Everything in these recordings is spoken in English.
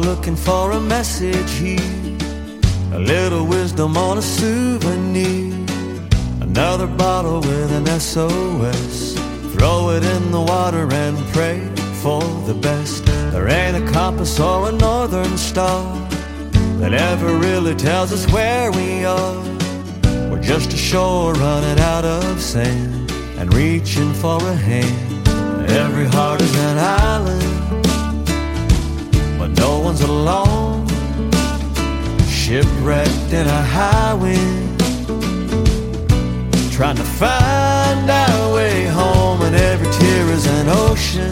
looking for a message here, a little wisdom on a souvenir, another bottle with an SOS. Throw it in the water and pray for the best. There ain't a compass or a northern star that ever really tells us where we are. We're just a shore running out of sand and reaching for a hand. Every heart is an island, but no one's alone, shipwrecked in a high wind, trying to find our way home. And every tear is an ocean.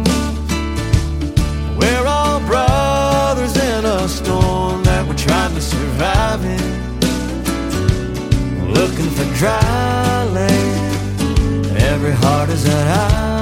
We're all brothers in a storm that we're trying to survive in, looking for dry land. Every heart is an island.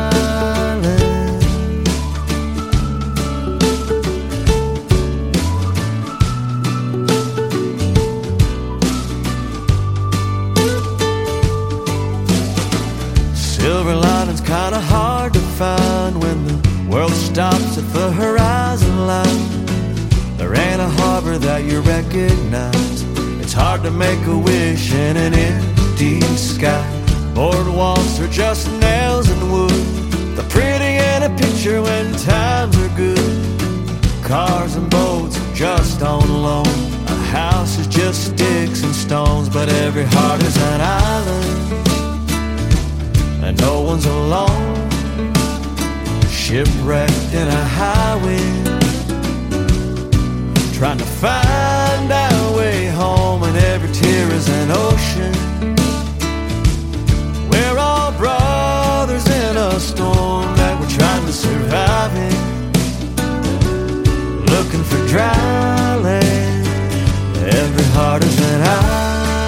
Silver lining's kinda hard to find when the world stops at the horizon line. There ain't a harbor that you recognize. It's hard to make a wish in an empty sky. Boardwalks are just nails and wood, the pretty in a picture when times are good. Cars and boats are just on loan, a house is just sticks and stones. But every heart is an island, and no one's alone, shipwrecked in a high wind, trying to find our way home. And every tear is an ocean. We're all brothers in a storm that we're trying to survive in, looking for dry land. Every heart is an island.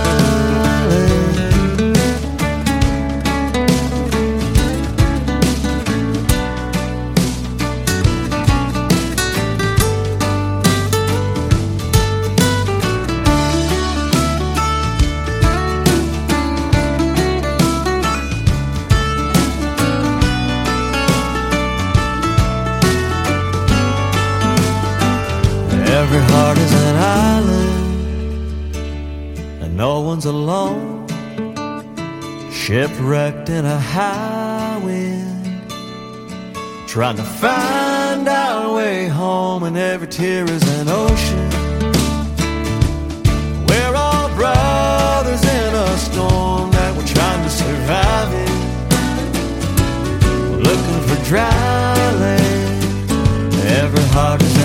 Every heart is an island, and no one's alone, shipwrecked in a high wind, trying to find our way home. And every tear is an ocean. We're all brothers in a storm that we're trying to survive in, looking for dry land. Every heart is